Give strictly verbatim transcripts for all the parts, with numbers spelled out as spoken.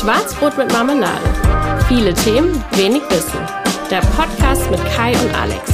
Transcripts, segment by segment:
Schwarzbrot mit Marmelade. Viele Themen, wenig Wissen. Der Podcast mit Kai und Alex.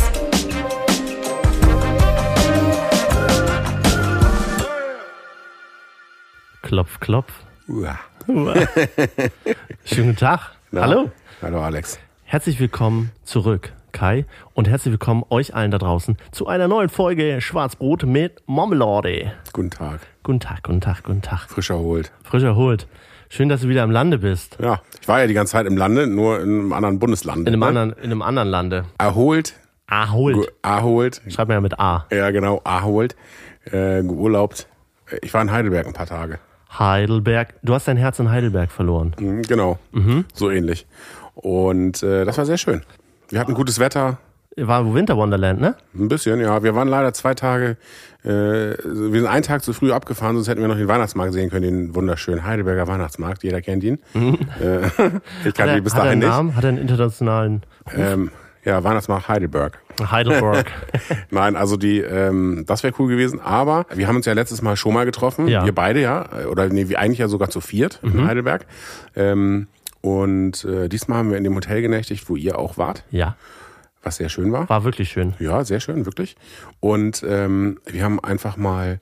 Klopf, klopf. Uah. Schönen guten Tag. Na, Hallo. Hallo Alex. Herzlich willkommen zurück, Kai. Und herzlich willkommen euch allen da draußen zu einer neuen Folge Schwarzbrot mit Marmelade. Guten Tag. Guten Tag, guten Tag, guten Tag. Frisch erholt. Frisch erholt. Schön, dass du wieder im Lande bist. Ja, ich war ja die ganze Zeit im Lande, nur in einem anderen Bundesland. In einem, ne? anderen, in einem anderen Lande. Erholt. Erholt. Erholt. Schreib mir ja mit A. Ja, genau, erholt. Äh, geurlaubt. Ich war in Heidelberg ein paar Tage. Heidelberg. Du hast dein Herz in Heidelberg verloren. Mhm, genau, mhm. So ähnlich. Und äh, das war sehr schön. Wir hatten gutes Wetter. War Winter Wonderland, ne? Ein bisschen, ja. Wir waren leider zwei Tage, äh, wir sind einen Tag zu früh abgefahren, sonst hätten wir noch den Weihnachtsmarkt sehen können, den wunderschönen Heidelberger Weihnachtsmarkt. Jeder kennt ihn. Mhm. Äh, ich kannte ihn bis hat er dahin einen nicht. Namen? Hat er einen internationalen Ähm, ja, Weihnachtsmarkt Heidelberg. Heidelberg. Nein, also die, ähm, das wäre cool gewesen, aber wir haben uns ja letztes Mal schon mal getroffen, Ja. wir beide ja, oder nee, wir eigentlich ja sogar zu viert Mhm. in Heidelberg. Ähm, und äh, diesmal haben wir in dem Hotel genächtigt, wo ihr auch wart, Ja, was sehr schön war. war wirklich schön. Ja, sehr schön, wirklich. Und ähm, wir haben einfach mal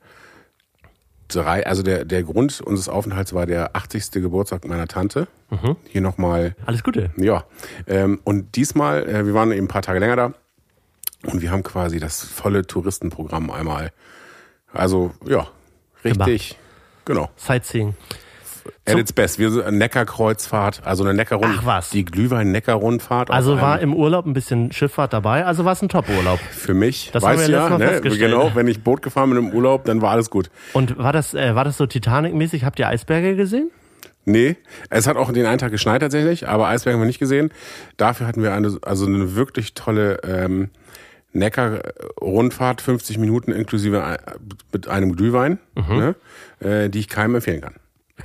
drei, also der, der Grund unseres Aufenthalts war der achtzigste Geburtstag meiner Tante. Mhm. Hier nochmal. Alles Gute. Ja. Ähm, und diesmal, äh, wir waren eben ein paar Tage länger da und wir haben quasi das volle Touristenprogramm einmal. Also, ja, richtig. Genau. Sightseeing. At its best. Wir sind eine Neckarkreuzfahrt, also eine Neckarrundfahrt. Ach was. Die Glühwein-Neckar-Rundfahrt. Also auf war einem- im Urlaub ein bisschen Schifffahrt dabei, also war es ein Top-Urlaub. Für mich, Das haben weißt wir du letztes ja, Mal ne? festgestellt. Genau, wenn ich Boot gefahren bin im Urlaub, dann war alles gut. Und war das, äh, war das so Titanic-mäßig? Habt ihr Eisberge gesehen? Nee, es hat auch den einen Tag geschneit tatsächlich, aber Eisberge haben wir nicht gesehen. Dafür hatten wir eine, also eine wirklich tolle ähm, Neckar-Rundfahrt, fünfzig Minuten inklusive ein- mit einem Glühwein, Mhm. ne? äh, die ich keinem empfehlen kann.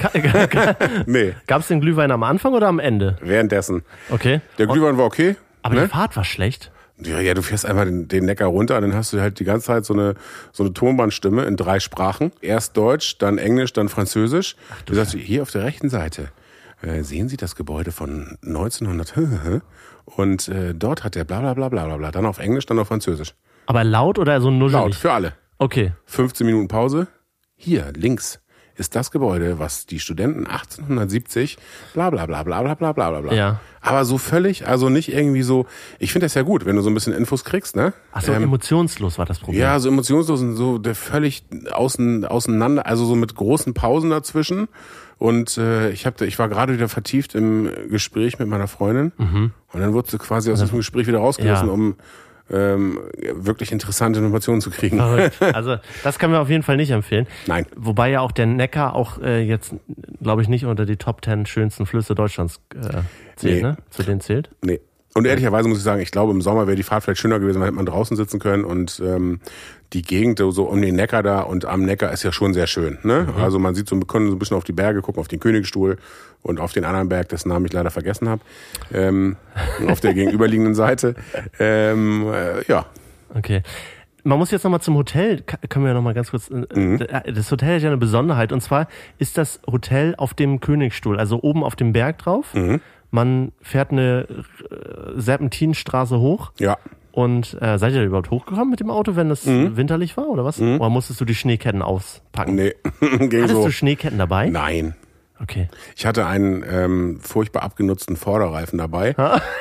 Nee, Gab es den Glühwein am Anfang oder am Ende? währenddessen. Okay. Der Glühwein war okay. Aber ne? die Fahrt war schlecht. Ja, ja, du fährst einfach den, den Neckar runter, dann hast du halt die ganze Zeit so eine so eine Tonbandstimme in drei Sprachen. Erst Deutsch, dann Englisch, dann Französisch. Du sagst, hier auf der rechten Seite äh, sehen Sie das Gebäude von neunzehnhundert und äh, dort hat der bla bla bla bla bla bla. Dann auf Englisch, dann auf Französisch. Aber laut oder so nuschelig? Laut, für alle. Okay. fünfzehn Minuten Pause. Hier, links ist das Gebäude, was die Studenten achtzehnhundertsiebzig bla bla bla bla bla bla bla bla. Ja. Aber so völlig, also nicht irgendwie so, ich finde das ja gut, wenn du so ein bisschen Infos kriegst, ne? Ach so, Ähm, emotionslos war das Problem. Ja, so emotionslos und so der völlig außen, auseinander, also so mit großen Pausen dazwischen. Und äh, ich hab, ich war gerade wieder vertieft im Gespräch mit meiner Freundin. Mhm. Und dann wurdest du quasi aus diesem Gespräch wieder rausgerissen, Ja. um ähm, wirklich interessante Informationen zu kriegen. Verrückt. Also das können wir auf jeden Fall nicht empfehlen. Nein. Wobei ja auch der Neckar auch äh, jetzt, glaube ich, nicht unter die Top Ten schönsten Flüsse Deutschlands äh, zählt, Nee. ne? Zu denen zählt. Nee. Und ehrlicherweise muss ich sagen, ich glaube, im Sommer wäre die Fahrt vielleicht schöner gewesen, weil hätte man draußen sitzen können und ähm, die Gegend so um den Neckar da und am Neckar ist ja schon sehr schön. Ne? Mhm. Also man sieht so, wir können so ein bisschen auf die Berge gucken, auf den Königsstuhl und auf den anderen Berg, dessen Namen ich leider vergessen habe, ähm, auf der gegenüberliegenden Seite. Ähm, äh, ja, Okay. Man muss jetzt nochmal zum Hotel, Ka- können wir nochmal ganz kurz, äh, Mhm. das Hotel hat ja eine Besonderheit und zwar ist das Hotel auf dem Königsstuhl, also oben auf dem Berg drauf. Mhm. Man fährt eine äh, Serpentinenstraße hoch ja. und äh, seid ihr überhaupt hochgekommen mit dem Auto, wenn es Mhm. winterlich war oder was? Oder musstest du die Schneeketten auspacken? Nee, ging Hattest so. du Schneeketten dabei? Nein. Okay. Ich hatte einen ähm, furchtbar abgenutzten Vorderreifen dabei.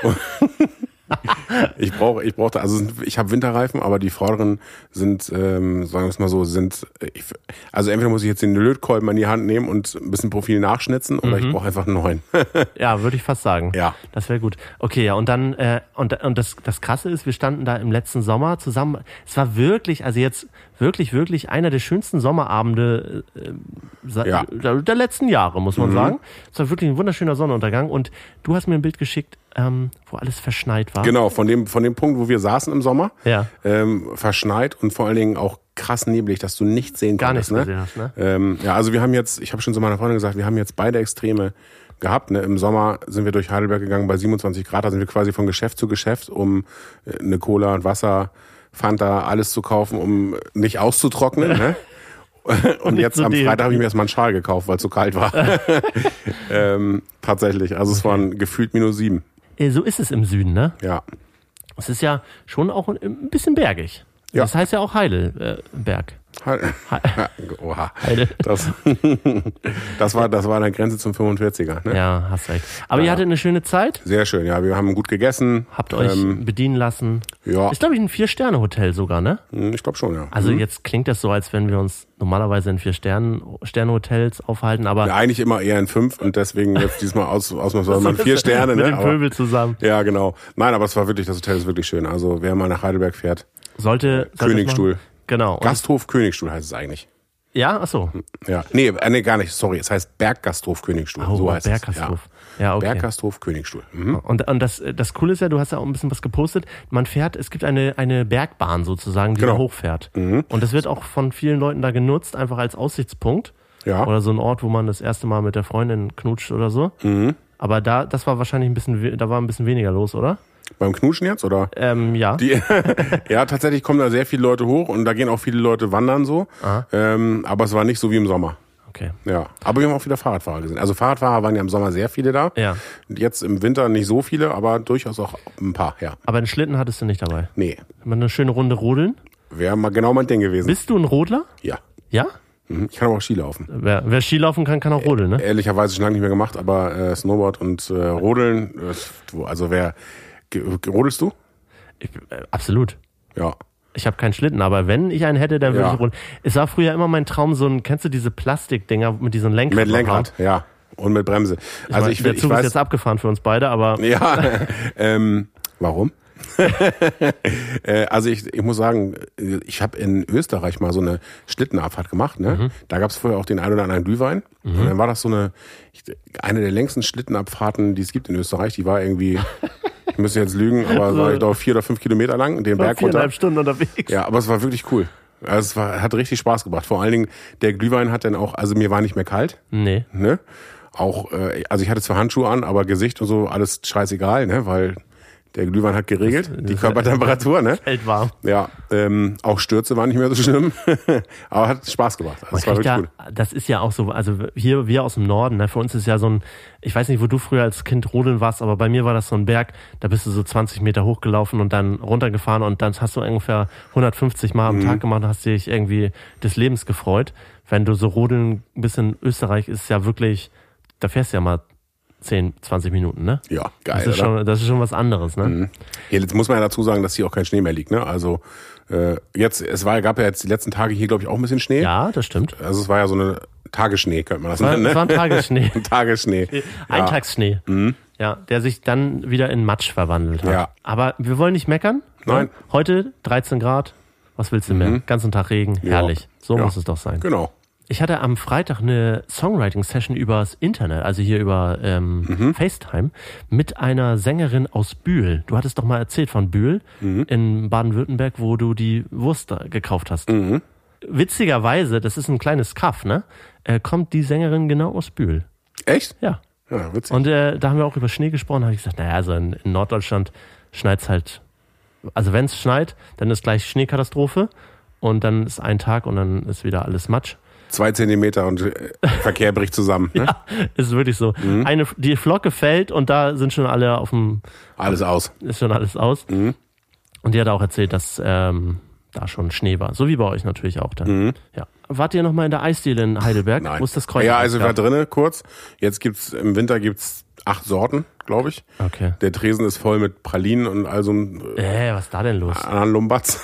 ich brauche, ich brauchte, also ich habe Winterreifen, aber die vorderen sind, ähm, sagen wir es mal so, sind, ich, also entweder muss ich jetzt den Lötkolben in die Hand nehmen und ein bisschen Profil nachschnitzen, oder ich brauche einfach einen neuen. Ja, würde ich fast sagen. Ja. Das wäre gut. Okay, ja, und dann, äh, und, und das, das Krasse ist, wir standen da im letzten Sommer zusammen. Es war wirklich, also jetzt wirklich, wirklich einer der schönsten Sommerabende äh, sa- Ja. der, der letzten Jahre, muss man sagen. Es war wirklich ein wunderschöner Sonnenuntergang und du hast mir ein Bild geschickt, ähm, wo alles verschneit war. Genau, von dem, von dem Punkt, wo wir saßen im Sommer, Ja. ähm, verschneit und vor allen Dingen auch krass neblig, dass du nichts sehen Gar konntest. nichts Ne? gesehen hast, ne? Ähm, ja, also wir haben jetzt, ich habe schon zu meiner Freundin gesagt, wir haben jetzt beide Extreme gehabt. Ne? Im Sommer sind wir durch Heidelberg gegangen bei siebenundzwanzig Grad, da sind wir quasi von Geschäft zu Geschäft, um äh, eine Cola und Wasser, Fanta, alles zu kaufen, um nicht auszutrocknen. Ne? Und jetzt am Freitag habe ich mir erstmal einen Schal gekauft, weil es so kalt war. ähm, tatsächlich, also es waren gefühlt minus sieben. So ist es im Süden, ne? Ja. Es ist ja schon auch ein bisschen bergig. Ja. Das heißt ja auch Heidelberg. He- Oha. Heide. Das, das war das war an der Grenze zum fünfundvierziger. Ne? Ja, hast recht. Aber Ja. ihr hattet eine schöne Zeit, Sehr schön, ja. Wir haben gut gegessen. habt euch Ähm, bedienen lassen. ja, Ist, glaube ich, ein Vier-Sterne-Hotel sogar, ne? ich glaube schon, ja. Also Mhm. jetzt klingt das so, als wenn wir uns normalerweise in Vier-Sterne-Hotels aufhalten, aber Ja, eigentlich immer eher in fünf und deswegen jetzt diesmal aus, ausnahmsweise mal vier Sterne. mit Ne? dem Aber, Pöbel zusammen. ja, genau. Nein, aber es war wirklich, das Hotel ist wirklich schön. Also wer mal nach Heidelberg fährt, Sollte, sollte Königstuhl. es machen. Genau. Und- Gasthof Königstuhl heißt es eigentlich. Ja, ach so. Ja, nee, äh, nee, gar nicht, sorry. Es heißt Berggasthof Königstuhl. Oh, so heißt Berggasthof. es. Ja. Ja, okay. Berggasthof Königstuhl. Mhm. Und, und das, das Coole ist ja, du hast ja auch ein bisschen was gepostet. Man fährt, es gibt eine, eine Bergbahn sozusagen, die Genau. da hochfährt. Und das wird auch von vielen Leuten da genutzt, einfach als Aussichtspunkt. Ja. Oder so ein Ort, wo man das erste Mal mit der Freundin knutscht oder so. Mhm. Aber da, das war wahrscheinlich ein bisschen, we- da war ein bisschen weniger los, oder? Beim Knutschen jetzt, oder? Ähm, ja. Die, ja, tatsächlich kommen da sehr viele Leute hoch und da gehen auch viele Leute wandern so. Ähm, aber es war nicht so wie im Sommer. Okay. Ja, aber wir haben auch wieder Fahrradfahrer gesehen. Also Fahrradfahrer waren ja im Sommer sehr viele da. Ja. Jetzt im Winter nicht so viele, aber durchaus auch ein paar, ja. Aber einen Schlitten hattest du nicht dabei. Nee, Mal eine schöne Runde rodeln. wäre mal genau mein Ding gewesen. Bist du ein Rodler? Ja. Ja? Mhm. Ich kann aber auch Ski laufen. Wer, wer Skilaufen kann, kann auch rodeln, ne? Ehrlicherweise schon lange nicht mehr gemacht, aber äh, Snowboard und äh, Rodeln, äh, also wer, ge- rodelst du? Ich, äh, absolut. Ja. Ich habe keinen Schlitten, aber wenn ich einen hätte, dann würde Ja. ich rodeln. Es war früher immer mein Traum, so ein, kennst du diese Plastikdinger mit diesen Lenkrad? Mit Lenkrad, ja. Und mit Bremse. Ich Also mein, ich, der will, ich Zug ist weiß, jetzt abgefahren für uns beide, aber ja, ähm, warum? äh, also ich, ich muss sagen, ich habe in Österreich mal so eine Schlittenabfahrt gemacht. Ne? Mhm. Da gab es vorher auch den einen oder anderen Glühwein. Mhm. Und dann war das so eine, eine der längsten Schlittenabfahrten, die es gibt in Österreich. Die war irgendwie, ich müsste jetzt lügen, aber war ich glaube vier oder fünf Kilometer lang, den war Berg runter. viereinhalb Stunden unterwegs. Ja, aber es war wirklich cool. Also es war, hat richtig Spaß gebracht. Vor allen Dingen, der Glühwein hat dann auch, also mir war nicht mehr kalt. Nee. Ne? Auch, äh, also ich hatte zwar Handschuhe an, aber Gesicht und so alles scheißegal, ne? Weil der Glühwein hat geregelt, Das- die das- Körpertemperatur, ne? Hält warm. Ja, ähm, auch Stürze waren nicht mehr so schlimm, aber hat Spaß gemacht. Also Man es war kriegt wirklich da, gut. das ist ja auch so, also hier, wir aus dem Norden, ne, für uns ist ja so ein, ich weiß nicht, wo du früher als Kind rodeln warst, aber bei mir war das so ein Berg, da bist du so zwanzig Meter hochgelaufen und dann runtergefahren und dann hast du ungefähr hundertfünfzig Mal am Mhm. Tag gemacht und hast dich irgendwie des Lebens gefreut. Wenn du so rodeln bist in Österreich, ist ja wirklich, da fährst du ja mal zehn, zwanzig Minuten, ne? Ja, geil, Das ist, oder? schon, das ist schon was anderes, ne? Mhm. Ja, jetzt muss man ja dazu sagen, dass hier auch kein Schnee mehr liegt, ne? Also äh, jetzt, es war, gab ja jetzt die letzten Tage hier, glaube ich, auch ein bisschen Schnee. Ja, das stimmt. Also es war ja so eine Tagesschnee, könnte man das War, nennen, das war ne? ein Tagesschnee. Ein Tagesschnee. Ja. Eintagsschnee. Ja, der sich dann wieder in Matsch verwandelt hat. Ja. Aber wir wollen nicht meckern. Nein. Ne? Heute dreizehn Grad. Was willst du mehr? Ganzen Tag Regen. Herrlich. So Ja. muss es doch sein. Genau. Ich hatte am Freitag eine Songwriting-Session übers Internet, also hier über ähm, FaceTime, mit einer Sängerin aus Bühl. Du hattest doch mal erzählt von Bühl in Baden-Württemberg, wo du die Wurst da gekauft hast. Mhm. Witzigerweise, das ist ein kleines Kaff, ne? Äh, kommt die Sängerin genau aus Bühl. Echt? Ja. Ja, witzig. Und äh, da haben wir auch über Schnee gesprochen, habe ich gesagt, naja, also in, in Norddeutschland schneit's halt, also wenn es schneit, dann ist gleich Schneekatastrophe und dann ist ein Tag und dann ist wieder alles Matsch. Zwei Zentimeter und äh, Verkehr bricht zusammen. Ne? Ja, ist wirklich so. Eine, die Flocke fällt und da sind schon alle auf dem, Alles aus. ist schon alles aus. Mhm. Und die hat auch erzählt, dass ähm, da schon Schnee war. So wie bei euch natürlich auch dann. Mhm. Ja. Wart ihr noch mal in der Eisdiele in Heidelberg? Nein. Wo ist das Kreuz? Ja, also ich war drinnen kurz. Jetzt gibt's im Winter gibt's acht Sorten, glaube ich. Okay. Der Tresen ist voll mit Pralinen und all so einem äh, Äh, was ist da denn los? anderen Lumbatz.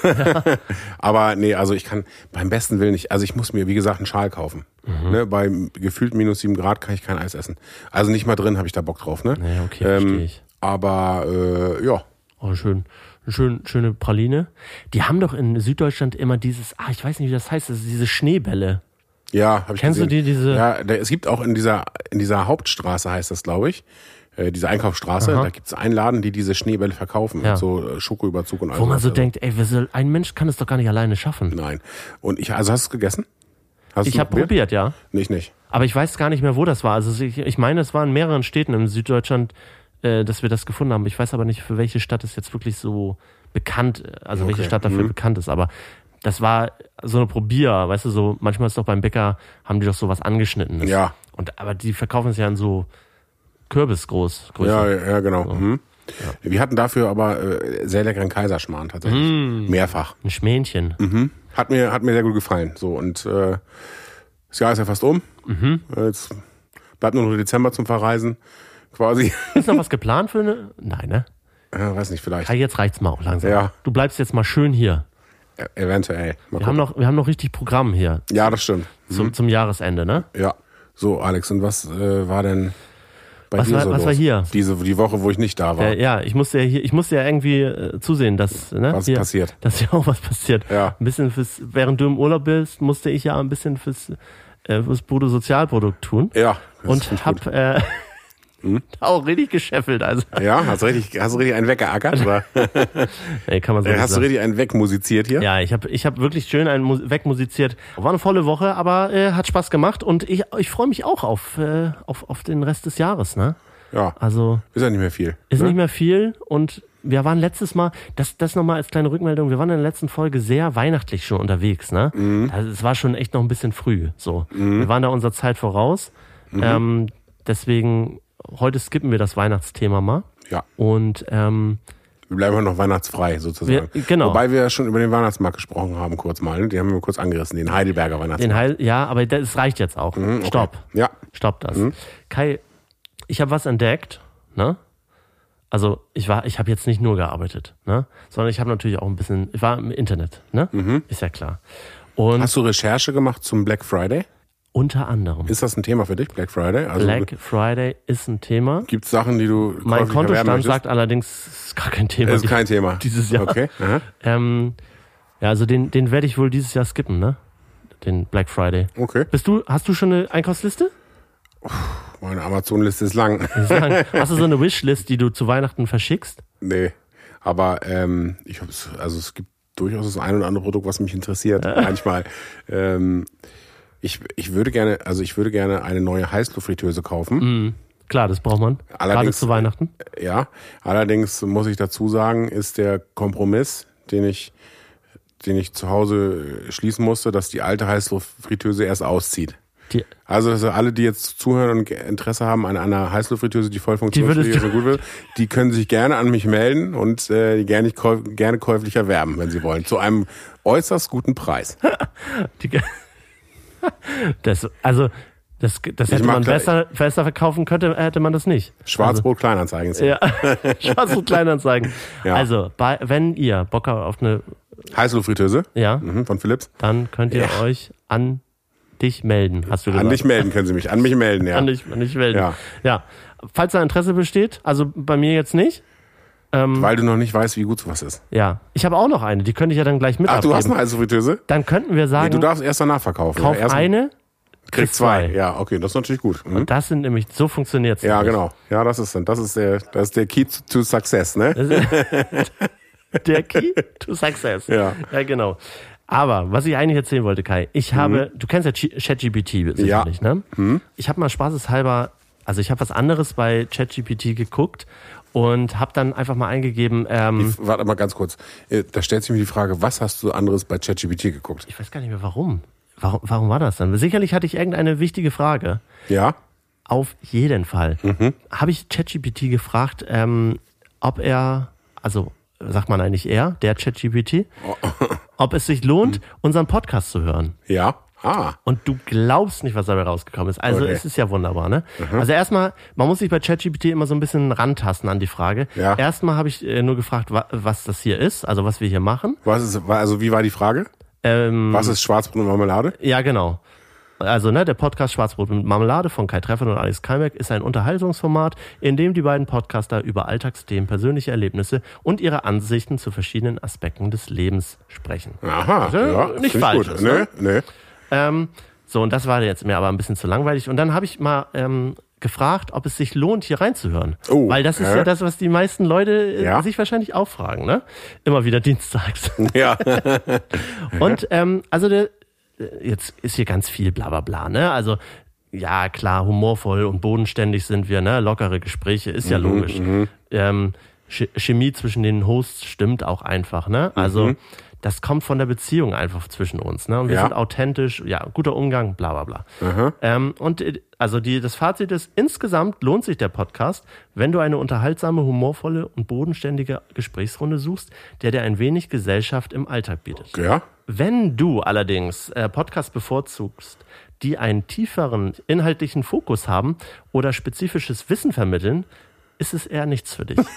Aber nee, also ich kann beim besten Willen nicht, also ich muss mir, wie gesagt, einen Schal kaufen. Mhm. Ne, bei gefühlt minus sieben Grad kann ich kein Eis essen. Also nicht mal drin habe ich da Bock drauf. Ne? Ja, okay, verstehe ich. Aber äh, ja, Oh, schön. Schön, schöne Praline. Die haben doch in Süddeutschland immer dieses, ah, ich weiß nicht, wie das heißt, das ist diese Schneebälle. ja, habe ich Kennst du gesehen. die, diese- Ja, da, es gibt auch in dieser in dieser Hauptstraße heißt das, glaube ich. Äh, diese Einkaufsstraße, Aha. da gibt's einen Laden, die diese Schneebälle verkaufen. Ja. Mit so äh, Schokoüberzug und all Wo man so sowas. denkt, ey, wer soll, ein Mensch kann es doch gar nicht alleine schaffen. Nein. Und ich, also hast du es gegessen? Hast Ich du habe probiert, ja. Nicht, nicht. Aber ich weiß gar nicht mehr, wo das war. Also ich, ich meine, es war in mehreren Städten in Süddeutschland, äh, dass wir das gefunden haben. Ich weiß aber nicht, für welche Stadt es jetzt wirklich so bekannt, also welche Okay. Stadt dafür Mhm. bekannt ist. Aber das war so eine Probier, weißt du, so manchmal ist doch beim Bäcker, haben die doch sowas angeschnittenes. Ja. Und, aber die verkaufen es ja in so Kürbisgroß. Ja, ja, genau. So. Mhm. Ja. Wir hatten dafür aber äh, sehr leckeren Kaiserschmarrn tatsächlich. Mm. Mehrfach. Ein Schmähnchen. Mhm. Hat mir, hat mir sehr gut gefallen. So, und äh, das Jahr ist ja fast um. Mhm. Jetzt bleibt nur noch Dezember zum Verreisen. Quasi. Ist noch was geplant für eine? Nein, ne? Ja, weiß nicht, vielleicht. Ja, jetzt reicht's mal auch langsam. Ja. Du bleibst jetzt mal schön hier. Ja, eventuell. Mal wir haben noch, wir haben noch richtig Programm hier. Ja, das stimmt. Zum, mhm. zum Jahresende, ne? Ja. So, Alex, und was äh, war denn bei was dir war, so was los? war hier? Diese, die Woche, wo ich nicht da war. Äh, ja, ich musste ja hier, ich musste ja irgendwie äh, zusehen, dass, ne, was hier, passiert. Dass ja auch was passiert. Ja. Ein bisschen fürs, während du im Urlaub bist, musste ich ja ein bisschen fürs, äh, fürs Bruttosozialprodukt tun. Ja. Und hab, äh, hm? auch richtig gescheffelt, also. Ja, hast du richtig, hast du richtig einen weggeackert, oder? Nee, kann man so hast nicht du sagen. richtig einen wegmusiziert hier? Ja, ich habe ich hab wirklich schön einen Mu- wegmusiziert. War eine volle Woche, aber äh, hat Spaß gemacht und ich, ich freue mich auch auf, äh, auf, auf den Rest des Jahres, ne? Ja. Also. Ist ja nicht mehr viel. Ist ne? nicht mehr viel und wir waren letztes Mal, das, das nochmal als kleine Rückmeldung, wir waren in der letzten Folge sehr weihnachtlich schon unterwegs, ne? Mhm. Also, es war schon echt noch ein bisschen früh, so. Mhm. Wir waren da unserer Zeit voraus, mhm. ähm, deswegen, heute skippen wir das Weihnachtsthema mal. Ja. Und, ähm, wir bleiben noch weihnachtsfrei, sozusagen. Wir, genau. Wobei wir ja schon über den Weihnachtsmarkt gesprochen haben, kurz mal. Ne? Die haben wir kurz angerissen, den Heidelberger Weihnachtsmarkt. Den Heil, ja, aber das reicht jetzt auch. Mhm, okay. Stopp. Ja. Stopp das. Mhm. Kai, ich habe was entdeckt, ne? Also ich war, ich habe jetzt nicht nur gearbeitet, ne? Sondern ich habe natürlich auch ein bisschen, ich war im Internet, ne? Mhm. Ist ja klar. Und hast du Recherche gemacht zum Black Friday? Unter anderem. Ist das ein Thema für dich, Black Friday? Also Black Friday ist ein Thema. Gibt es Sachen, die du Mein Kontostand sagt allerdings, es ist gar kein Thema. Es ist kein Thema. Dieses Jahr. Okay. Aha. Ähm, ja, also den, den werde ich wohl dieses Jahr skippen, ne? Den Black Friday. Okay. Bist du, hast du schon eine Einkaufsliste? Meine Amazon-Liste ist lang. Hast du so eine Wishlist, die du zu Weihnachten verschickst? Nee, aber ähm, ich hab's, also es gibt durchaus das ein oder andere Produkt, was mich interessiert. Manchmal. Ähm, ich, ich würde gerne, also ich würde gerne eine neue Heißluftfritteuse kaufen. Mm, klar, das braucht man. Gerade zu Weihnachten. Ja, allerdings muss ich dazu sagen, ist der Kompromiss, den ich, den ich zu Hause schließen musste, dass die alte Heißluftfritteuse erst auszieht. Die, also dass alle, die jetzt zuhören und Interesse haben an einer Heißluftfritteuse, die voll funktionsfähig so gut wird, die können sich gerne an mich melden und äh, gerne, gerne käuflich erwerben, wenn sie wollen, zu einem äußerst guten Preis. die, das, also das, das hätte man besser, besser verkaufen könnte, hätte man das nicht. Schwarzbrot Kleinanzeigen. Also, ja, Schwarzbrot Kleinanzeigen. Ja. Also bei, wenn ihr Bock habt auf eine Heißluftfritteuse, ja, mhm, von Philips, dann könnt ihr ja. euch an dich melden, hast du gesagt. An dich melden können Sie mich, an mich melden, ja. An dich, an dich melden, ja. ja. Falls da Interesse besteht, also bei mir jetzt nicht. Ähm, Weil du noch nicht weißt, wie gut sowas ist. Ja, ich habe auch noch eine, die könnte ich ja dann gleich mit Ach, abgeben. du hast eine Heißluftfritteuse? Dann könnten wir sagen, nee, du darfst erst danach verkaufen. Kauf erst eine, krieg zwei. Ja, okay, das ist natürlich gut. Mhm. Und das sind nämlich, so funktioniert's. Ja, nämlich. genau. Ja, das ist, das ist der, das ist der Key to Success, ne? Der Key to Success. Ja. Ja, genau. Aber, was ich eigentlich erzählen wollte, Kai, ich mhm. habe, du kennst ja ChatGPT sicherlich, ja. ne? Mhm. Ich habe mal spaßeshalber, also ich habe was anderes bei ChatGPT geguckt und habe dann einfach mal eingegeben, ähm, ich, warte mal ganz kurz, da stellt sich mir die Frage, was hast du anderes bei ChatGPT geguckt? Ich weiß gar nicht mehr warum. Warum, warum war das dann? Sicherlich hatte ich irgendeine wichtige Frage. Ja? Auf jeden Fall. Mhm. Habe ich ChatGPT gefragt, ähm, ob er, also sagt man eigentlich er, der ChatGPT, oh. ob es sich lohnt, unseren Podcast zu hören. Ja. Ah. Und du glaubst nicht, was dabei rausgekommen ist. Also okay. Es ist ja wunderbar, ne? Mhm. Also erstmal, man muss sich bei ChatGPT immer so ein bisschen rantasten an die Frage. Ja. Erstmal habe ich nur gefragt, was das hier ist, also was wir hier machen. Was ist, also wie war die Frage? Ähm, was ist Schwarzbrot und Marmelade? Ja, genau. Also, ne, der Podcast Schwarzbrot mit Marmelade von Kai Treffert und Alex Kalmeck ist ein Unterhaltungsformat, in dem die beiden Podcaster über Alltagsthemen, persönliche Erlebnisse und ihre Ansichten zu verschiedenen Aspekten des Lebens sprechen. Aha, also, ja, nicht falsch. Ist, ne? Nee, nee. Ähm, so, und das war jetzt mir aber ein bisschen zu langweilig. Und dann habe ich mal ähm, gefragt, ob es sich lohnt, hier reinzuhören. Oh, weil das ist äh? ja das, was die meisten Leute äh, ja? sich wahrscheinlich auch fragen, ne? Immer wieder dienstags. Ja. Und ähm, also der jetzt ist hier ganz viel bla bla bla, ne? Also, ja, klar, humorvoll und bodenständig sind wir, ne? Lockere Gespräche, ist ja mhm, logisch. Ähm, Chemie zwischen den Hosts stimmt auch einfach, ne? Also, mhm. das kommt von der Beziehung einfach zwischen uns. Ne? Und wir Ja. sind authentisch, ja, guter Umgang, bla bla bla. Aha. Ähm, und äh, also die, das Fazit ist, insgesamt lohnt sich der Podcast, wenn du eine unterhaltsame, humorvolle und bodenständige Gesprächsrunde suchst, der dir ein wenig Gesellschaft im Alltag bietet. Ja. Wenn du allerdings äh, Podcasts bevorzugst, die einen tieferen inhaltlichen Fokus haben oder spezifisches Wissen vermitteln, ist es eher nichts für dich.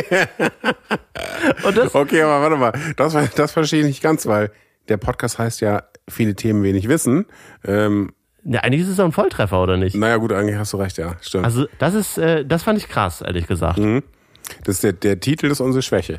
Und das, Okay, aber warte mal, das, das verstehe ich nicht ganz, weil der Podcast heißt ja viele Themen, wenig Wissen. Ähm, ja, eigentlich ist es doch ein Volltreffer, oder nicht? naja gut, eigentlich hast du recht, ja, stimmt. Also das ist, äh, das fand ich krass, ehrlich gesagt. Mhm. Das ist der, der Titel ist unsere Schwäche.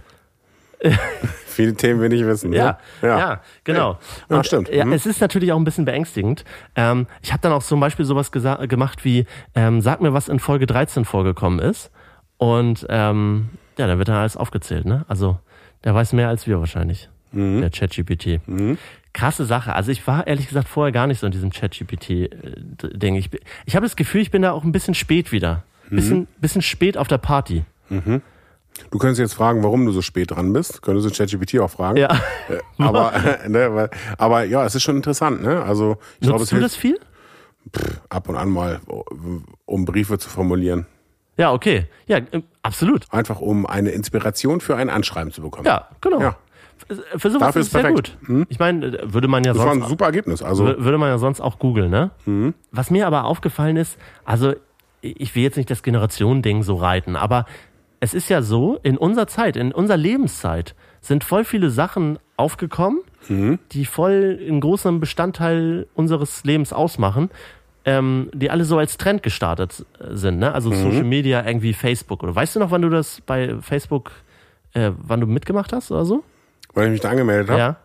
Viele Themen, wenig Wissen. Ja, ne? ja, genau. Ja, Und, stimmt. Ja, Mhm. es ist natürlich auch ein bisschen beängstigend. Ähm, ich habe dann auch zum Beispiel sowas gesa- gemacht wie, ähm, sag mir, was in Folge dreizehn vorgekommen ist. Und ähm, ja, dann wird dann alles aufgezählt. Ne? Also der weiß mehr als wir wahrscheinlich, Mhm. der ChatGPT. Mhm. Krasse Sache. Also ich war ehrlich gesagt vorher gar nicht so in diesem ChatGPT-Ding. Ich, bin- ich habe das Gefühl, ich bin da auch ein bisschen spät wieder. Bisschen, bisschen spät auf der Party. Mhm. Du könntest jetzt fragen, warum du so spät dran bist. Könntest du ChatGPT auch fragen. Ja. Äh, aber, ne, weil, aber ja, es ist schon interessant. Ne? Also ich glaube, es Nutzt du hilft das viel? ab und an mal, um Briefe zu formulieren. Ja, okay. Ja, äh, absolut. Einfach um eine Inspiration für ein Anschreiben zu bekommen. Ja, genau. Ja. Für sowas Dafür ist es ist sehr perfekt. gut. Ich meine, würde man ja Das war ein sonst super Ergebnis. Also wür- würde man ja sonst auch googeln, ne? Mhm. Was mir aber aufgefallen ist, also ich will jetzt nicht das Generationending so reiten, aber es ist ja so, in unserer Zeit, in unserer Lebenszeit sind voll viele Sachen aufgekommen, Mhm. die voll einen großen Bestandteil unseres Lebens ausmachen, ähm, die alle so als Trend gestartet sind, ne? Also Mhm. Social Media, irgendwie Facebook. Oder weißt du noch, wann du das bei Facebook, äh, wann du mitgemacht hast oder so? weil ich mich da angemeldet habe. Ja.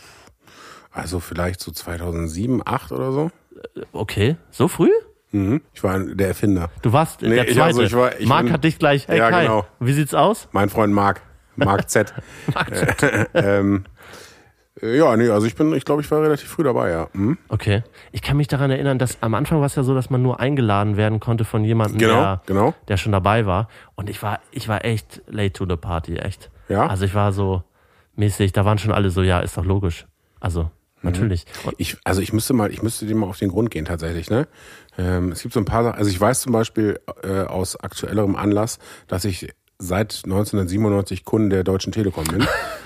Also vielleicht so zweitausendsieben, acht oder so. Okay, so früh? Mhm. Ich war der Erfinder. Du warst Nee, der ich- Zweite. also ich war- ich Marc bin- hat dich gleich, hey Ja, Kai, genau. wie sieht's aus? Mein Freund Marc. Marc Z. Marc, ähm, äh, ja, nee, also ich bin, ich glaube, ich war relativ früh dabei, ja. Mhm. Okay. Ich kann mich daran erinnern, dass am Anfang war es ja so, dass man nur eingeladen werden konnte von jemandem, Genau, der, genau. der schon dabei war. Und ich war, ich war echt late to the party, echt. Ja? Also ich war so mäßig, da waren schon alle so, ja, ist doch logisch. Also, natürlich. Und, Ich, also ich müsste mal, ich müsste dem mal auf den Grund gehen tatsächlich, ne? Ähm, es gibt so ein paar Sachen, also ich weiß zum Beispiel äh, aus aktuellerem Anlass, dass ich seit neunzehnhundertsiebenundneunzig Kunde der Deutschen Telekom bin.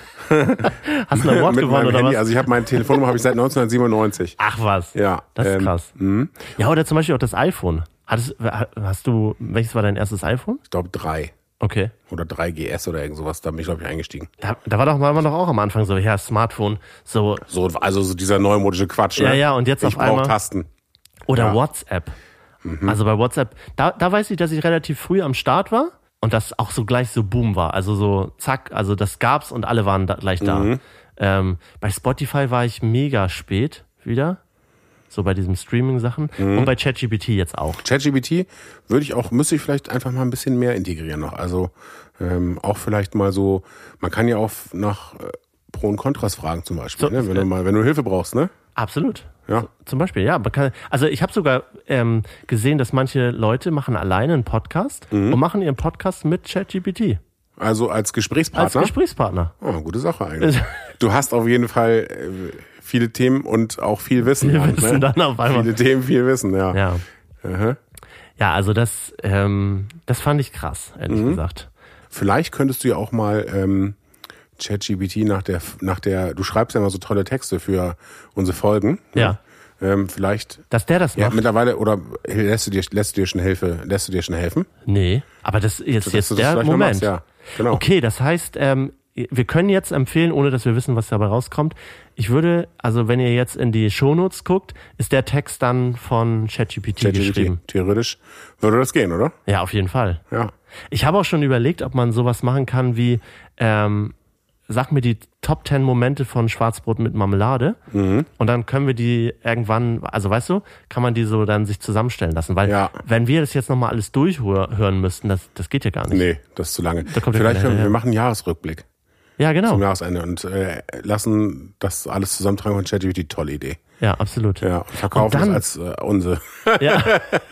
hast du ein Award Mit gewonnen meinem oder Handy, was? also ich habe meine Telefonnummer habe ich seit neunzehnhundertsiebenundneunzig. Ach was. Ja. Das ist ähm, krass. mh. Ja, oder zum Beispiel auch das iPhone. Hattest, hast du, welches war dein erstes iPhone? Ich glaube drei Okay. oder drei G S oder irgend sowas, da bin ich glaube ich eingestiegen. Da, da war doch mal doch auch am Anfang so, ja, Smartphone, so, So, also so dieser neumodische Quatsch, ne? Ja, ja, und jetzt ich auf brauch einmal- Tasten. oder Ja. WhatsApp. Also bei WhatsApp, da, da weiß ich, dass ich relativ früh am Start war und das auch so gleich so Boom war. Also so zack, also das gab's und alle waren da, gleich da. Mhm. Ähm, bei Spotify war ich mega spät wieder, so bei diesen Streaming-Sachen und bei ChatGPT jetzt auch. ChatGPT würde ich auch, müsste ich vielleicht einfach mal ein bisschen mehr integrieren noch. Also ähm, auch vielleicht mal so, man kann ja auch nach äh, Pro und Kontras fragen zum Beispiel, So, ne? wenn du mal, wenn du Hilfe brauchst, ne? Absolut. Ja. Zum Beispiel, ja. Man kann, also ich habe sogar ähm, gesehen, dass manche Leute machen alleine einen Podcast und machen ihren Podcast mit ChatGPT Also als als Gesprächspartner. Gesprächspartner. Oh, gute Sache eigentlich. Du hast auf jeden Fall äh, viele Themen und auch viel Wissen. Wir halt, wissen ne? dann auf einmal. Viele Themen, viel Wissen, ja. Ja. Aha. Ja, also das, ähm, das fand ich krass, ehrlich Mhm. gesagt. Vielleicht könntest du ja auch mal ähm, ChatGPT nach der, nach der, du schreibst ja immer so tolle Texte für unsere Folgen. Ja. Ne? Ähm, vielleicht, Dass der das ja, macht? mittlerweile, oder lässt du dir, lässt du dir schon Hilfe, lässt du dir schon helfen? Nee, aber das jetzt, Dass jetzt du das der vielleicht mal Moment. machst, ja. Genau. Okay, das heißt, ähm, wir können jetzt empfehlen, ohne dass wir wissen, was dabei rauskommt. Ich würde, also wenn ihr jetzt in die Shownotes guckt, ist der Text dann von ChatGPT geschrieben. ChatGPT, theoretisch würde das gehen, oder? Ja, auf jeden Fall. Ja. Ich habe auch schon überlegt, ob man sowas machen kann wie, ähm, sag mir die Top Ten Momente von Schwarzbrot mit Marmelade Mhm. und dann können wir die irgendwann, also weißt du, kann man die so dann sich zusammenstellen lassen, weil Ja. wenn wir das jetzt nochmal alles durchhören müssten, das, das geht ja gar nicht. Nee, das ist zu lange. Da kommt ja Vielleicht keiner können wir, hinterher. wir machen einen Jahresrückblick Ja, genau. zum Jahresende und äh, lassen das alles zusammentragen von ChatGPT. Tolle Idee. Ja, absolut. Ja, und verkaufen Und dann- es als äh, unsere. Ja.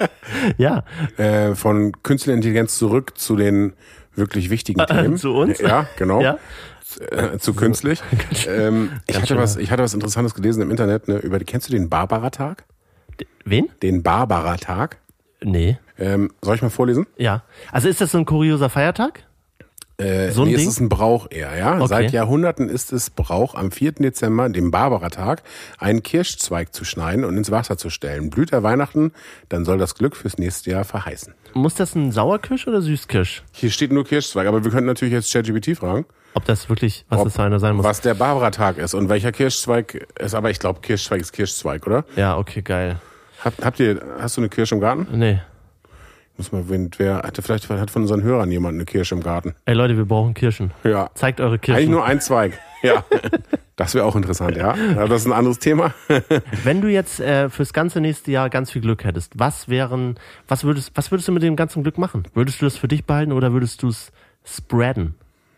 ja. Äh, von künstlicher Intelligenz zurück zu den wirklich wichtigen Themen. zu uns? Ja, genau. Ja. äh, zu künstlich. ähm, ich, hatte was, ich hatte was Interessantes gelesen im Internet. Ne, über, kennst du den Barbara-Tag? D- Wen? Den Barbara-Tag? Nee. Ähm, soll ich mal vorlesen? Ja. Also ist das so ein kurioser Feiertag? Äh, so ein nee, Ding? es ist ein Brauch eher, ja. Okay. Seit Jahrhunderten ist es Brauch, am vierten Dezember, dem Barbara-Tag, einen Kirschzweig zu schneiden und ins Wasser zu stellen. Blüht er Weihnachten, dann soll das Glück fürs nächste Jahr verheißen. Muss das ein Sauerkirsch oder Süßkirsch? Hier steht nur Kirschzweig, aber wir könnten natürlich jetzt ChatGPT fragen, Ob das wirklich, was ob, das für einer sein muss. was der Barbara-Tag ist und welcher Kirschzweig ist. Aber ich glaube, Kirschzweig ist Kirschzweig, oder? Ja, okay, geil. Habt, habt ihr, hast du eine Kirsche im Garten? Nee. Muss mal, wen, wer hatte vielleicht hat von unseren Hörern jemand eine Kirsche im Garten? Ey Leute, wir brauchen Kirschen. Ja. Zeigt eure Kirschen. Eigentlich nur ein Zweig. Ja. Das wäre auch interessant, ja. Aber das ist ein anderes Thema. Wenn du jetzt äh, fürs ganze nächste Jahr ganz viel Glück hättest, was wären, was würdest, was würdest du mit dem ganzen Glück machen? Würdest du das für dich behalten oder würdest du es spreaden?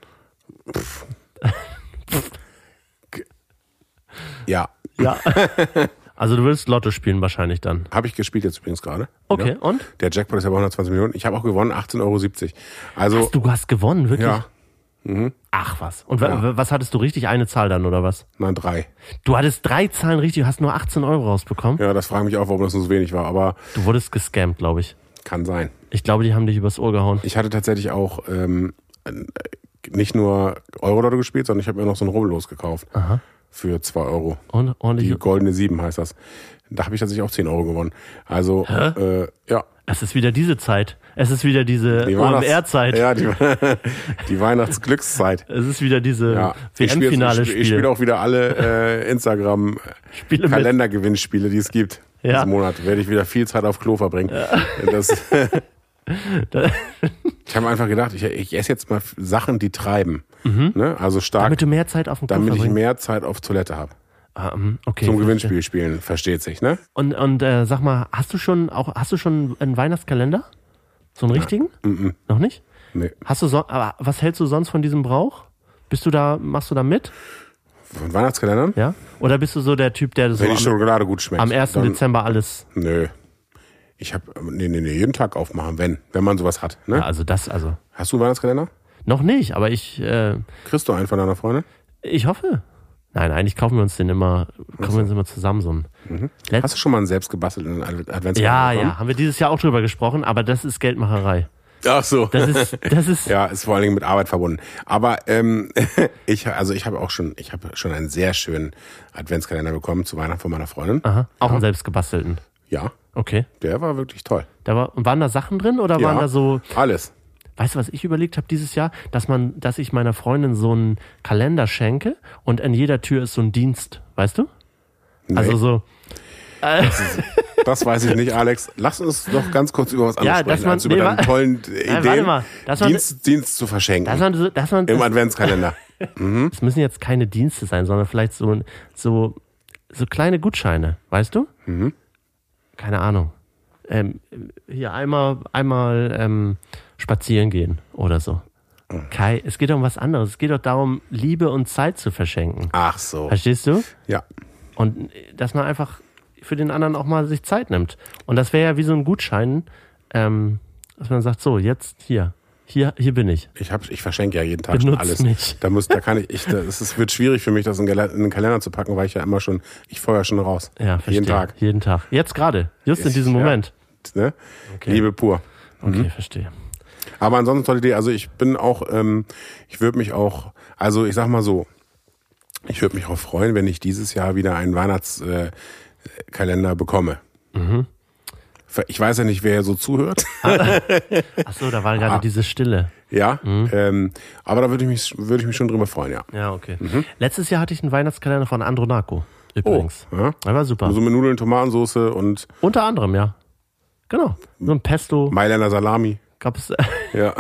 Ja. Ja. Also du würdest Lotto spielen wahrscheinlich dann. Habe ich gespielt jetzt übrigens gerade. Okay, Ja. und? Der Jackpot ist ja bei hundertzwanzig Millionen. Ich habe auch gewonnen, achtzehn Euro siebzig. Also, Du hast gewonnen, wirklich? ja, Ach was. Und wa- Ja. was hattest du richtig? Eine Zahl dann oder was? nein, drei. Du hattest drei Zahlen richtig, du hast nur achtzehn Euro rausbekommen. Ja, das frage mich auch, warum das nur so wenig war, aber Du wurdest gescammt, glaube ich. kann sein. Ich glaube, die haben dich übers Ohr gehauen. Ich hatte tatsächlich auch ähm, nicht nur Euro-Lotto gespielt, sondern ich habe mir noch so ein Rubbellos gekauft. Aha. Für zwei Euro. Und ordentlich. Die goldene sieben heißt das. Da habe ich tatsächlich auch zehn Euro gewonnen. Also, äh, ja. Es ist wieder diese Zeit. Es ist wieder diese Die O M Weihnachts- R-Zeit. Ja, die, die Weihnachtsglückszeit. Es ist wieder diese Ja. Ich spiele W M-Finale-Spiel. ich spiel auch wieder alle äh, Spiele Instagram-Kalendergewinnspiele, die es gibt. Ja. Diesen Monat werde ich wieder viel Zeit auf Klo verbringen. Das, ich habe einfach gedacht, ich, ich esse jetzt mal Sachen, die treiben. Ne? Also stark, Damit du mehr Zeit auf dem Klo damit ich verbringst. mehr Zeit auf Toilette habe. Ah, mm, okay, Zum verstehe. Gewinnspiel spielen, versteht sich, ne? Und, und äh, sag mal, hast du schon auch hast du schon einen Weihnachtskalender? So einen richtigen? Mhm. Noch nicht? Nee. Hast du so, aber was hältst du sonst von diesem Brauch? Bist du da, machst du da mit? Von Weihnachtskalendern? Ja? Oder bist du so der Typ, der so Wenn die am, Schokolade gut schmeckt. am ersten dann- Dezember alles. Nö. Ich habe nee, nee, nee, jeden Tag aufmachen, wenn, wenn man sowas hat. Ne? Ja, also das, also. Hast du einen Weihnachtskalender? Noch nicht, aber ich, äh, Kriegst du einen von deiner Freundin? ich hoffe. Nein, eigentlich kaufen wir uns den immer, kaufen wir uns immer zusammen so einen. Letz- Hast du schon mal einen selbst gebastelten Ad- Adventskalender ja, bekommen? ja, haben wir dieses Jahr auch drüber gesprochen, aber das ist Geldmacherei. Ach so. Das ist, das ist, Ja, ist vor allen Dingen mit Arbeit verbunden. Aber ähm, ich, also ich habe auch schon, ich habe schon einen sehr schönen Adventskalender bekommen zu Weihnachten von meiner Freundin. aha, auch einen selbstgebastelten. Ja, Okay. der war wirklich toll. Da war, waren da Sachen drin oder Ja, waren da so, alles. weißt du, was ich überlegt habe dieses Jahr? Dass man, dass ich meiner Freundin so einen Kalender schenke und an jeder Tür ist so ein Dienst, weißt du? Nee, Also so, das weiß ich nicht, Alex. Lass uns doch ganz kurz über was anderes Ja, dass sprechen, man- als über nee, deine wa- tollen Nein, Ideen, warte mal, dass man- Dienst, Dienst zu verschenken dass man, so- dass man, im das, Adventskalender. das müssen jetzt keine Dienste sein, sondern vielleicht so, so, so kleine Gutscheine, weißt du? Mhm. Keine Ahnung. Ähm, hier einmal, einmal ähm, spazieren gehen oder so. Kai, es geht doch um was anderes. Es geht doch darum, Liebe und Zeit zu verschenken. Ach so. Verstehst du? Ja. Und dass man einfach für den anderen auch mal sich Zeit nimmt. Und das wäre ja wie so ein Gutschein, ähm, dass man sagt, so, jetzt hier, hier, hier bin ich. Ich hab, ich verschenke ja jeden Tag schon Benutzt alles. mich. Da muss, da kann ich, ich das ist, wird schwierig für mich, das in den Gala- in den Kalender zu packen, weil ich ja immer schon, ich feuer schon raus. Ja, verstehe. Jeden Tag. Jeden Tag. Jetzt gerade, just in Ich- diesem ja. Moment. Ne? Okay. Liebe pur. Okay, verstehe. Aber ansonsten tolle Idee. Also ich bin auch, ähm, ich würde mich auch, also ich sag mal so, ich würde mich auch freuen, wenn ich dieses Jahr wieder einen Weihnachtskalender äh, Kalender bekomme. Mhm. Ich weiß ja nicht, wer hier so zuhört. Ach so, da war gerade Ah. diese Stille. Ja, Mhm. ähm, aber da würde ich mich, würde ich mich schon drüber freuen, ja. Ja, okay. Mhm. Letztes Jahr hatte ich einen Weihnachtskalender von Andronaco. Übrigens. Oh, ja. Der war super. So mit Nudeln, Tomatensauce und Unter anderem, ja. Genau. So ein Pesto Mailänder Salami. gab es. Ja.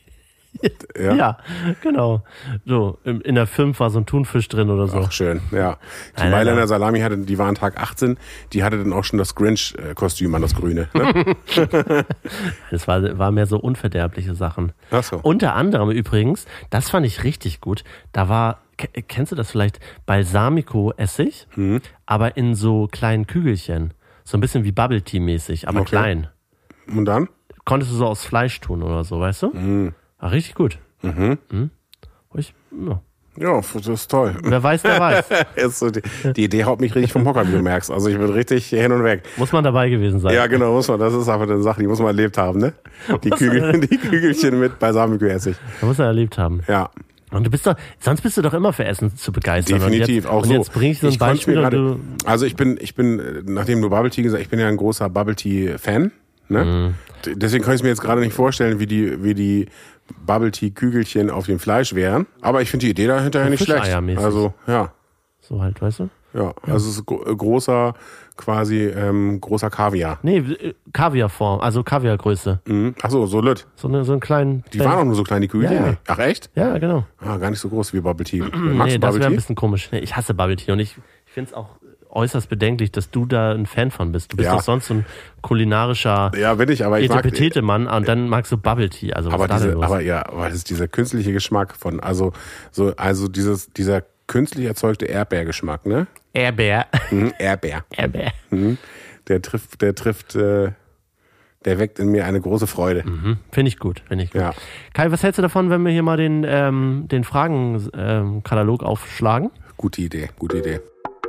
Ja. ja. genau. So, in in der fünf war so ein Thunfisch drin oder so. Ach, schön, ja. Die Nein, nein, Mailänder nein. Salami hatte, die war an Tag achtzehn, die hatte dann auch schon das Grinch-Kostüm an, das Grüne. Ne? Das war, war mehr so unverderbliche Sachen. Ach so. Unter anderem übrigens, das fand ich richtig gut, da war, ke- kennst du das vielleicht, Balsamico-Essig, Mhm. aber in so kleinen Kügelchen. So ein bisschen wie Bubble Tea mäßig, aber Okay. klein. Und dann? Konntest du so aus Fleisch tun oder so, weißt du? Mhm. War richtig gut. Mhm. Ich, ja, Ja, das ist toll. Wer weiß, der weiß. Ist so die, die Idee haut mich richtig vom Hocker, wie du merkst. Also ich bin richtig hin und weg. Muss man dabei gewesen sein. Ja, genau, muss man. Das ist aber eine Sache, die muss man erlebt haben, ne? Die, Kügel, die Kügelchen mit Balsamico-Essig. Da muss man erlebt haben. Ja. Und du bist doch, sonst bist du doch immer für Essen zu begeistern. Definitiv, und jetzt, auch so. Und jetzt bring ich so ein ich Beispiel grade, und du... Also ich bin, ich bin, nachdem du Bubble Tea gesagt hast, ich bin ja ein großer Bubble Tea Fan, ne? Mhm. Deswegen kann ich mir jetzt gerade nicht vorstellen, wie die, wie die Bubble Tea Kügelchen auf dem Fleisch wären. Aber ich finde die Idee dahinter ja nicht schlecht. Also, ja. So halt, weißt du? Ja, also es ist großer, quasi, ähm, großer Kaviar. Nee, Kaviarform, also Kaviargröße. Mhm. Ach so, so lütt. So, eine, so einen kleinen... Die waren auch nur so klein, die Kügelchen? Ja, ja. Ach, echt? Ja, genau. Ah, gar nicht so groß wie Bubble Tea. Magst nee, du das wäre ein bisschen komisch. Nee, ich hasse Bubble Tea und ich, ich finde es auch äußerst bedenklich, dass du da ein Fan von bist. Du bist ja. doch sonst so ein kulinarischer ja, bin ich, aber ich mag, Mann und dann magst du Bubble Tea. Also, aber, was diese, los? aber ja, aber das ist dieser künstliche Geschmack von, also, so, also dieses, dieser künstlich erzeugte Erdbeergeschmack, ne? Erdbeer. Mhm, Erdbeer. Erdbeer. Mhm. Der trifft, der trifft, äh, der weckt in mir eine große Freude. Mhm. Finde ich gut, finde ich gut. Ja. Kai, was hältst du davon, wenn wir hier mal den, ähm, den Fragenkatalog ähm, aufschlagen? Gute Idee, gute Idee.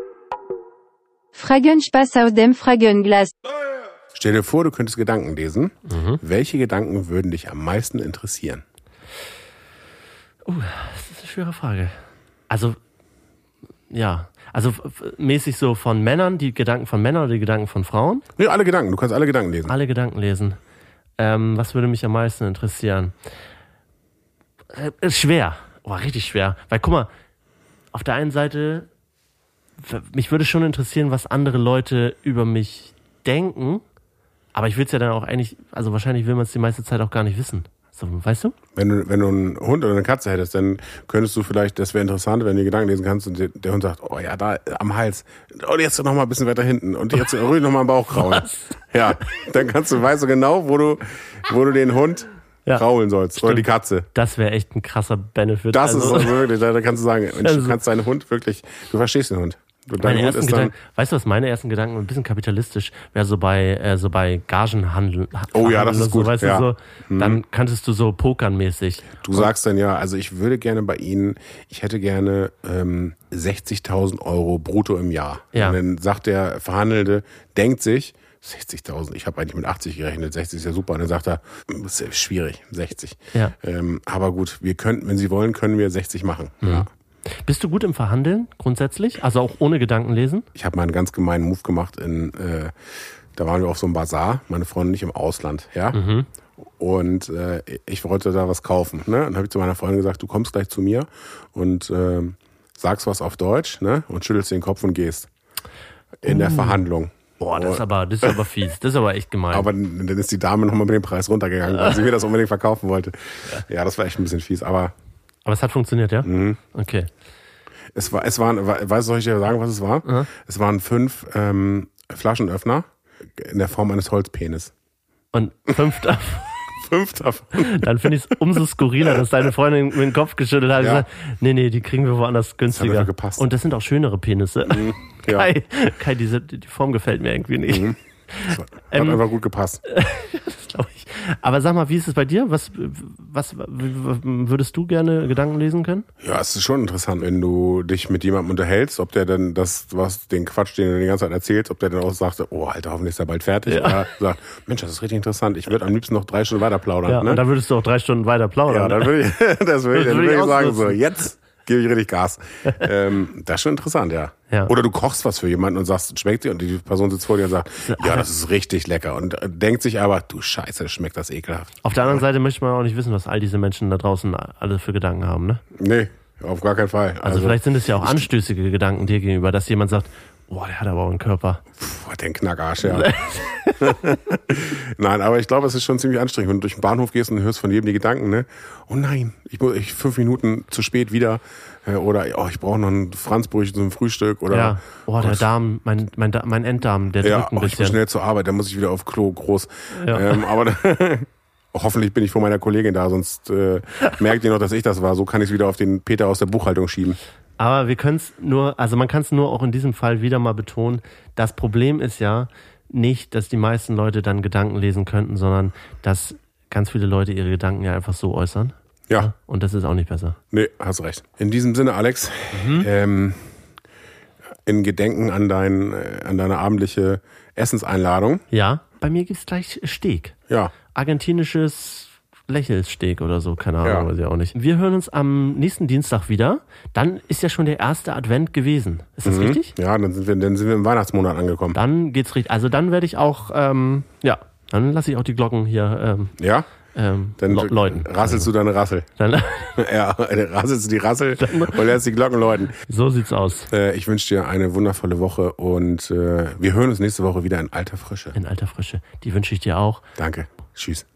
Fragenspaß aus dem Fragenglas. Stell dir vor, du könntest Gedanken lesen. Mhm. Welche Gedanken würden dich am meisten interessieren? Uh, das ist eine schwere Frage. Also, ja, also mäßig so von Männern, die Gedanken von Männern oder die Gedanken von Frauen? Nee, alle Gedanken, du kannst alle Gedanken lesen. Alle Gedanken lesen. Ähm, was würde mich am meisten interessieren? Äh, ist schwer, oh, richtig schwer. Weil guck mal, auf der einen Seite, mich würde schon interessieren, was andere Leute über mich denken, aber ich will es ja dann auch eigentlich, also wahrscheinlich will man es die meiste Zeit auch gar nicht wissen. So, weißt du? Wenn du, wenn du einen Hund oder eine Katze hättest, dann könntest du vielleicht, das wäre interessant, wenn du die Gedanken lesen kannst und der, der Hund sagt, oh ja, da am Hals, und jetzt noch mal ein bisschen weiter hinten und jetzt ruhig noch mal am Bauch kraulen. Was? Ja, dann kannst du, weißt du genau, wo du, wo du den Hund ja. kraulen sollst. Stimmt. Oder die Katze. Das wäre echt ein krasser Benefit. Das also. ist also wirklich, da, da kannst du sagen, also. du kannst deinen Hund wirklich, du verstehst den Hund. Meine ersten Gedanken, weißt du, was meine ersten Gedanken, ein bisschen kapitalistisch, wäre so bei äh, so bei Gagenhandel. Oh ja, das ist gut. So, weißt ja. du, so, dann hm. kanntest du so pokernmäßig. Du sagst dann ja, also ich würde gerne bei Ihnen, ich hätte gerne ähm, sechzigtausend Euro brutto im Jahr. Ja. Und dann sagt der Verhandelte, denkt sich, sechzigtausend, ich habe eigentlich mit achtzig gerechnet, sechzig ist ja super. Und dann sagt er, das ist schwierig, sechzig. Ja. Ähm, aber gut, wir könnten, wenn Sie wollen, können wir sechzig machen. Mhm. Ja. Bist du gut im Verhandeln grundsätzlich? Also auch ohne Gedanken lesen? Ich habe mal einen ganz gemeinen Move gemacht. In, äh, da waren wir auf so einem Bazar, meine Freundin nicht im Ausland, ja. Mhm. Und äh, ich wollte da was kaufen. Ne? Und dann habe ich zu meiner Freundin gesagt, du kommst gleich zu mir und äh, sagst was auf Deutsch, ne? Und schüttelst den Kopf und gehst in uh. der Verhandlung. Boah, das ist aber, das ist aber fies. Das ist aber echt gemein. Aber dann ist die Dame nochmal mit dem Preis runtergegangen, weil sie mir das unbedingt verkaufen wollte. Ja, das war echt ein bisschen fies, aber... Aber es hat funktioniert, ja? Mhm. Okay. Es war, es waren, weißt du, soll ich dir sagen, was es war? Mhm. Es waren fünf ähm, Flaschenöffner in der Form eines Holzpenis. Und fünf davon? Fünf davon. Dann finde ich es umso skurriler, dass deine Freundin mit dem Kopf geschüttelt hat und ja. gesagt, nee, nee, die kriegen wir woanders günstiger. Das hat gepasst. Und das sind auch schönere Penisse. Mhm. Ja. Kai, Kai diese, die Form gefällt mir irgendwie nicht. Mhm. Das hat ähm, einfach gut gepasst. Das glaube ich. Aber sag mal, wie ist es bei dir? Was, was würdest du gerne Gedanken lesen können? Ja, es ist schon interessant, wenn du dich mit jemandem unterhältst, ob der dann das, was den Quatsch, den du die ganze Zeit erzählst, ob der dann auch sagt, oh Alter, hoffentlich ist er bald fertig. Ja. Oder sagt, Mensch, das ist richtig interessant. Ich würde am liebsten noch drei Stunden weiter plaudern. Ja, ne? Und dann würdest du auch drei Stunden weiter plaudern. Ja, dann würde ich, das würde ich, dann würde ich sagen, so, jetzt gebe ich richtig Gas. ähm, das ist schon interessant, ja. ja. Oder du kochst was für jemanden und sagst, schmeckt dir, und die Person sitzt vor dir und sagt, ja, das ist richtig lecker. Und denkt sich aber, du Scheiße, schmeckt das ekelhaft. Auf der anderen Seite möchte man auch nicht wissen, was all diese Menschen da draußen alle für Gedanken haben, ne? Nee, auf gar keinen Fall. Also, also vielleicht sind es ja auch anstößige Gedanken dir gegenüber, dass jemand sagt, boah, der hat aber auch einen Körper. Puh, den Knackarsch, ja. Nein, aber ich glaube, es ist schon ziemlich anstrengend, wenn du durch den Bahnhof gehst und hörst von jedem die Gedanken, ne? Oh nein, ich muss ich fünf Minuten zu spät wieder. Äh, oder oh, ich brauche noch ein Franzbrötchen zum Frühstück. Oder ja, oh, der Darm, mein, mein, mein Enddarm, der ja, drückt ein oh, bisschen. Ich muss schnell zur Arbeit, dann muss ich wieder auf Klo groß. Ja. Ähm, aber hoffentlich bin ich vor meiner Kollegin da, sonst äh, merkt ihr noch, dass ich das war. So kann ich es wieder auf den Peter aus der Buchhaltung schieben. Aber wir können es nur, also man kann es nur auch in diesem Fall wieder mal betonen, das Problem ist ja nicht, dass die meisten Leute dann Gedanken lesen könnten, sondern dass ganz viele Leute ihre Gedanken ja einfach so äußern. Ja. Und das ist auch nicht besser. Nee, hast recht. In diesem Sinne, Alex, mhm. ähm, in Gedenken an, dein, an deine abendliche Essenseinladung. Ja, bei mir gibt's gleich Steak. Ja. Argentinisches Lächelsteak oder so, keine Ahnung, Ja. weiß ich auch nicht. Wir hören uns am nächsten Dienstag wieder. Dann ist ja schon der erste Advent gewesen. Ist das Mhm. richtig? Ja, dann sind wir, dann sind wir im Weihnachtsmonat angekommen. Dann geht's richtig. Also dann werde ich auch, ähm, ja, dann lasse ich auch die Glocken hier ähm, Ja? ähm, Dann lo- läuten. rasselst du deine Rassel. Dann, Ja, rasselst du die Rassel und lässt die Glocken läuten. so sieht's aus. Äh, ich wünsche dir eine wundervolle Woche und äh, wir hören uns nächste Woche wieder in alter Frische. In alter Frische. Die wünsche ich dir auch. Danke. Tschüss.